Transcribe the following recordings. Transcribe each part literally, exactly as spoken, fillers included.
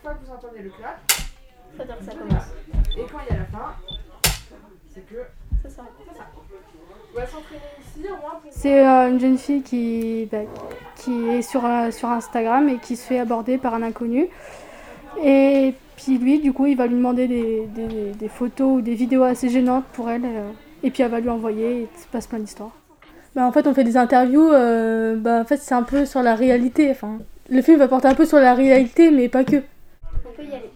fois que vous entendez le clap, ça veut dire que ça commence. Et quand il y a la fin, c'est que ça s'arrête. Ça. On va s'entraîner ici au moins pour... C'est euh, une jeune fille qui, bah, qui est sur, euh, sur Instagram et qui se fait aborder par un inconnu. Et puis lui, du coup, il va lui demander des, des, des photos ou des vidéos assez gênantes pour elle. Euh, et puis elle va lui envoyer et il se passe plein d'histoires. Bah, en fait, on fait des interviews, euh, bah, en fait, c'est un peu sur la réalité. Enfin, le film va porter un peu sur la réalité, mais pas que. On peut y aller.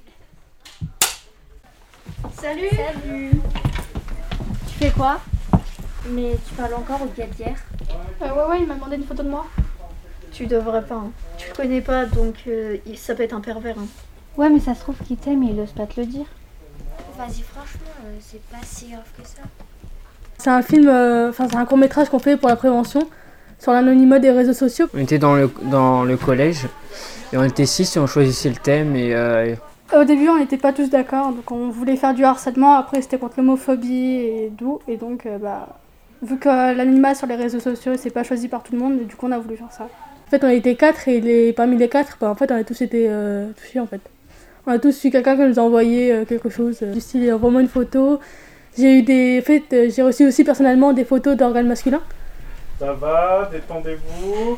Salut. Salut. Tu fais quoi? Mais tu parles encore au gars d'hier? euh, Ouais, ouais, il m'a demandé une photo de moi. Tu devrais pas, hein. Tu le connais pas, donc euh, ça peut être un pervers. Hein. Ouais, mais ça se trouve qu'il t'aime et il ose pas te le dire. Vas-y, franchement, euh, c'est pas si grave que ça. C'est un film, enfin euh, c'est un court-métrage qu'on fait pour la prévention sur l'anonymat des réseaux sociaux. On était dans le, dans le collège et on était six et on choisissait le thème et... Euh... Au début, on n'était pas tous d'accord, donc on voulait faire du harcèlement, après c'était contre l'homophobie et tout, et donc euh, bah, vu que l'anonymat sur les réseaux sociaux c'est pas choisi par tout le monde, du coup on a voulu faire ça. En fait on était quatre et les, parmi les quatre, bah, en fait on a tous été euh, touchés en fait. On a tous eu quelqu'un qui nous a envoyé euh, quelque chose, euh, du style envoie-moi une photo. J'ai eu des, en fait, euh, j'ai reçu aussi personnellement des photos d'organes masculins. Ça va, détendez-vous.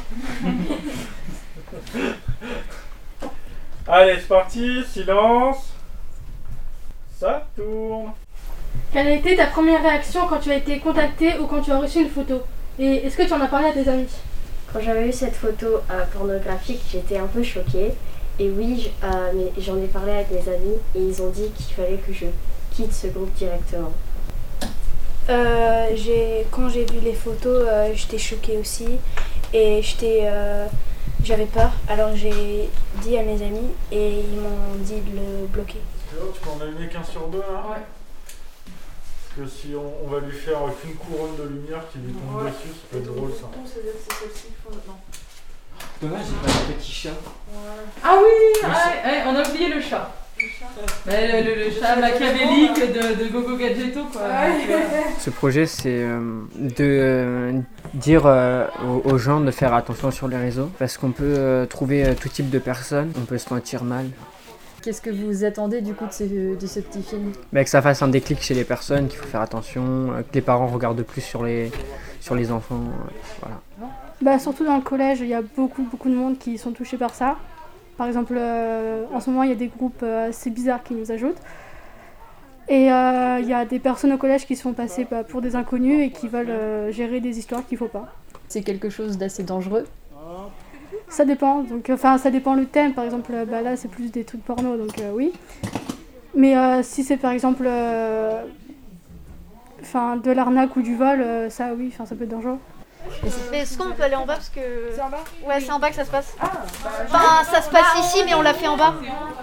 Allez, c'est parti, silence. Ça tourne. Quelle a été ta première réaction quand tu as été contacté ou quand tu as reçu une photo? Et est-ce que tu en as parlé à tes amis? Quand j'avais eu cette photo euh, pornographique, j'étais un peu choquée. Et oui, je, euh, mais j'en ai parlé avec mes amis et ils ont dit qu'il fallait que je quitte ce groupe directement. Euh, j'ai, quand j'ai vu les photos, euh, j'étais choquée aussi et j'étais, euh, j'avais peur. Alors j'ai dit à mes amis et ils m'ont dit de le bloquer. Tu peux en allumer qu'un sur deux là? Ouais. Parce que si on, on va lui faire qu'une couronne de lumière qui lui tombe Ouais. dessus, ça peut être drôle ça. C'est celle-ci qu'il faut maintenant. Dommage, j'ai pas de petit chat. Ouais. Ah oui, ah, ouais, on a oublié le chat. Le chat. Mais le, le, le chat machiavélique de, de Gogo Gadgetto quoi. Ouais. Ce projet c'est euh, de euh, dire euh, aux, aux gens de faire attention sur les réseaux parce qu'on peut euh, trouver euh, tout type de personnes, on peut se sentir mal. Qu'est-ce que vous attendez du coup de ce, de ce petit film? Mais que ça fasse un déclic chez les personnes, qu'il faut faire attention, euh, que les parents regardent plus sur les, sur les enfants, euh, voilà. Bah, surtout dans le collège, il y a beaucoup, beaucoup de monde qui sont touchés par ça. Par exemple, euh, en ce moment, il y a des groupes euh, assez bizarres qui nous ajoutent. Et euh, il y a des personnes au collège qui se font passer bah, pour des inconnus et qui veulent euh, gérer des histoires qu'il ne faut pas. C'est quelque chose d'assez dangereux? Ça dépend. Donc, enfin, ça dépend le thème. Par exemple, bah, là, c'est plus des trucs porno, donc euh, oui. Mais euh, si c'est par exemple euh, de l'arnaque ou du vol, euh, ça oui, ça peut être dangereux. Mais est-ce qu'on peut aller en bas parce que... C'est en bas? Ouais, c'est en bas que ça se passe. Ah, bah, Enfin, ça se passe ici, mais on l'a fait en bas.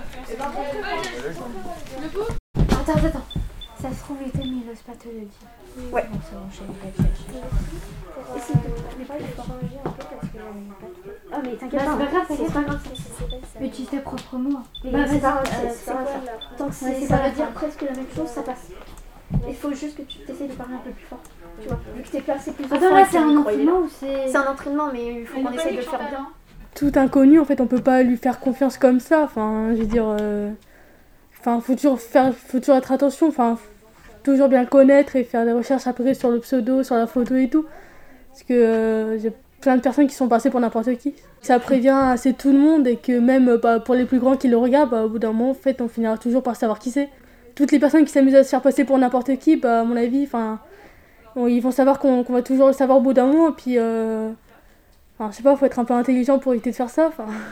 Attends, attends, attends. Ça se trouve, il t'aime, il ose pas te le dire. Ouais. Bon, c'est bon, je savais pas te cacher. Mais pas, je vais changer un peu parce que j'aime pas trop. Ah, mais t'inquiète Bah, pas. c'est pas grave, c'est c'est pas pas grave. Mais tu tes propres mots. Mais Bah, c'est vas-y, pas- euh, c'est c'est quoi, quoi là Tant que Ouais, c'est- ça ça veut veut dire dire presque la même chose, ça passe. Il faut juste que tu essaies de parler un peu plus fort. Tu vois, vu que t'es placé plus Attends, là, c'est un entraînement ou c'est... C'est un entraînement, mais il faut qu'on essaye de le faire bien. Tout inconnu, en fait, on peut pas lui faire confiance comme ça. Enfin, je veux dire, euh... enfin, faut toujours faire, faut toujours être attention. Enfin, toujours bien connaître et faire des recherches après sur le pseudo, sur la photo et tout, parce que euh, j'ai plein de personnes qui sont passées pour n'importe qui. Ça prévient assez tout le monde et que même bah, pour les plus grands qui le regardent, bah, au bout d'un moment, en fait, on finira toujours par savoir qui c'est. Toutes les personnes qui s'amusent à se faire passer pour n'importe qui, bah, à mon avis, enfin, bon, ils vont savoir qu'on qu'on va toujours le savoir au bout d'un moment. Et puis, euh, enfin, je sais pas, faut être un peu intelligent pour éviter de faire ça.